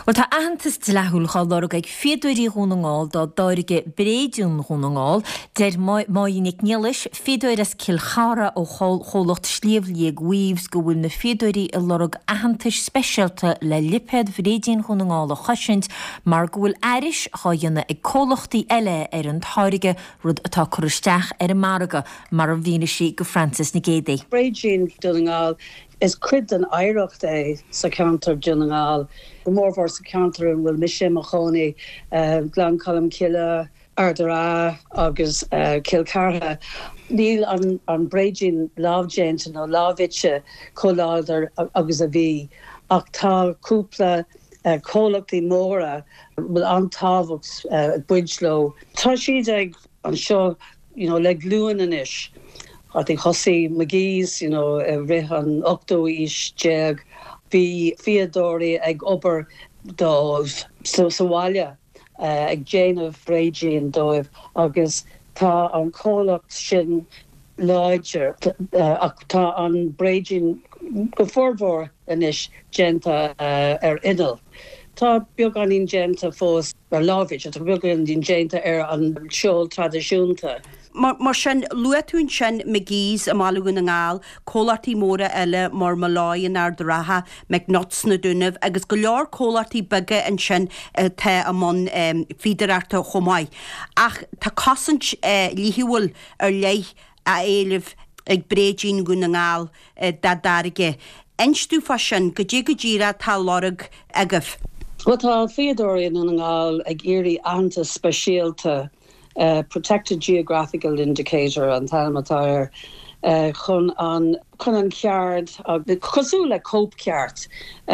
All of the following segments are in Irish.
Well tá ahantas leúlchail dar ag féúirí húnaáil dá dáirige bréidirún húnaáil, der máinnig nílis féúir as cilchara ó cholacht slíomhlí ghuíomhs go bhfuil na féúirí i lorug ahantas speisialta le liped bréidirún húnaáil a chaisint, mar go bhfuil airis cháianna ag cólachtaí eile an táirige rud atá choristeach maraga mar a bhína sí go Francis na Gédaí. Bréidirún húnaáil is cuid an éireacht é sa counter Junangal. Gomórhór sa counter an bhfuil Miché Machoni, Glan Colm Killa, Ardara agus Kilcarha. Níl an Bréidirún lábhjéint nó lábhitse choláldar agus a bhí. Ach tá cúpla cólachtaí móra bhfuil antábhacht buidló. Tá siad ag an seo, le glúan inis. I think Hossie McGee's, Rihan Octo ish jeg, Fi Fiadori ag ober dov Sowalia, ag Jane of Bréidirún dov, agus ta an cólacht sin láidir, ach ta an Bréidirún go forvor inis genta idal. Tá beag an in genta fós lávid, tá beag an in genta an seol tradiisiúnta. Mar sin luatún sin McGee's a málaún an ngáil, cólartaí móra eile mar maláin Ardaraha, McNuts na Dúnamh, agus go leor cólartaí bige an sin te amon fídararta chomáid. Ach tá cosint líhiúil leith a éileh ag Bréidirún gún an ngáil dadarige. Einstú fa sin go ddíra tá lorug agah. Well, tá Fiadorian an ngáil ag éirí anta speisialta protected geographical indicator an talmatáir chun an ceard cosú le cope ceart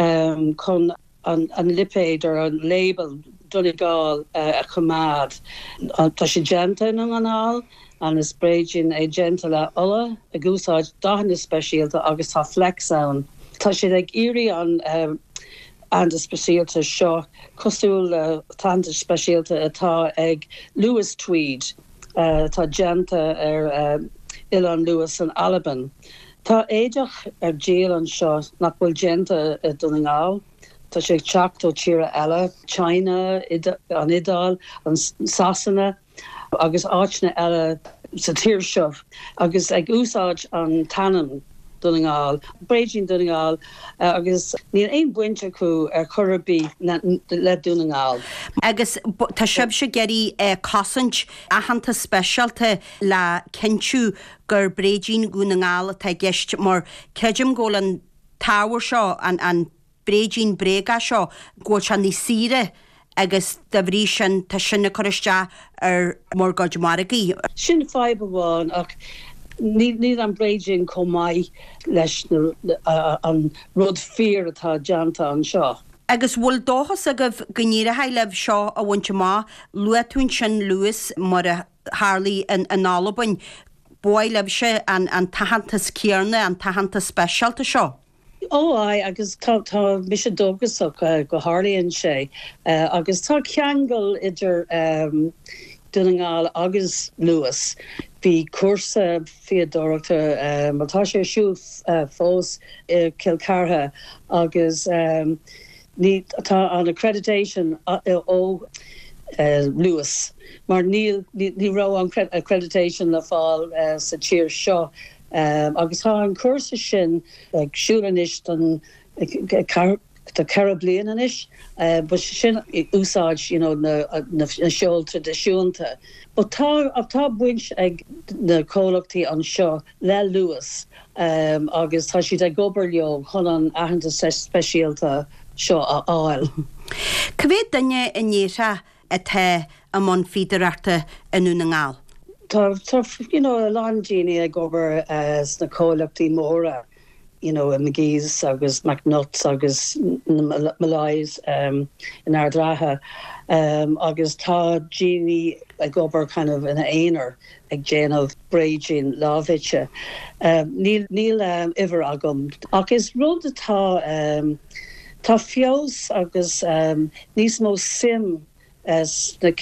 chun an lipéid ar an label Donegal a chumad tá sé genta an anál an is Bréidirún é genta le ulla a gúsáid dahanna speisialta agus tá flex ann. Tá sé ag éirí an de speisialta seo cosúil tanta speisialta atá ag Lewis Tweed, tá genta Ilan Lewis an Alban. Tá éideach déal an seo nach bhfuil genta Donegal. Tá sé teacht ó tíre eile, China an Idal, an Sasana, agus áitne eile sa tír seo, agus ag úsáid an Tanam Donegal, Bréidirún Donegal, agus níl éon buinte acu chorabí le Donegal. Agus tá sib se geirí cosint ahananta speisialta le cinú gur Bréidirún gún an ngáil tá gceist mar ceidim ggóil an táhair seo an Bréidirún bréga seo ggóil se ní síre agus de bhrí sin tá sinna choriste ar mór gaid maragaí. Sin fáib bháin ach Ní an Bréidirún comai leis an rud fear atá genta an seo. Agus bhfuil dóchas agah gníire heileh seo a bhainte má luatún sin luas mar a Harlaí an Albain buaileh se an tahantas céarna an tahantas speisialta seo. Agus tá mis dógasach go Harlaíonn sé, agus tá ceangal idir Donegal agus Lewis. Bhí cuasa fiadóireachta mátá sé siúil fós Kilcarha agus tá an accreditation ó Lewis. Mar ní rá an accreditation le fáil sa tír seo. Agus tá an cuasa sin ag siúlanis an the Caribbean ish, but sin úsáid, na seol tradiisiúnta. But tá buint ag na cólachtaí an seo le Lewis, agus tá siad ag gobar leo chun an ahananta speisialta seo a áil. Cibé duine in níra atá amon fídararta inú na ngáil? Tá landíine ag gobar na cólachtaí móra. In McGee's agus McNuts agus Malais in Ardaraha agus tá Jeannie ag gobar kind of in éonar ag Jane of Bréidirún lábhitse. Níl iver agam. Ach is rud atá fios agus níos mó sim as sa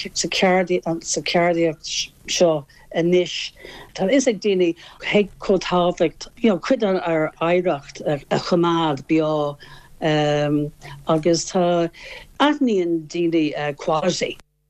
ceardaíocht seo inis. Tá is ag daoine heag cótábhacht, cuid an ar éireacht a chumad beá agus tá aithníonn daoine quality